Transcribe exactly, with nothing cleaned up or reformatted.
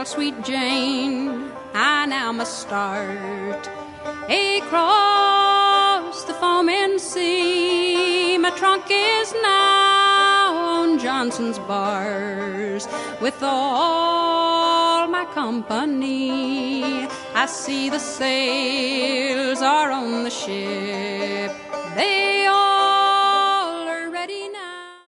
farewell, sweet Jane, I now must start across the foaming sea. My trunk is now on Johnson's bars with all my company. I see the sails are on the ship, they all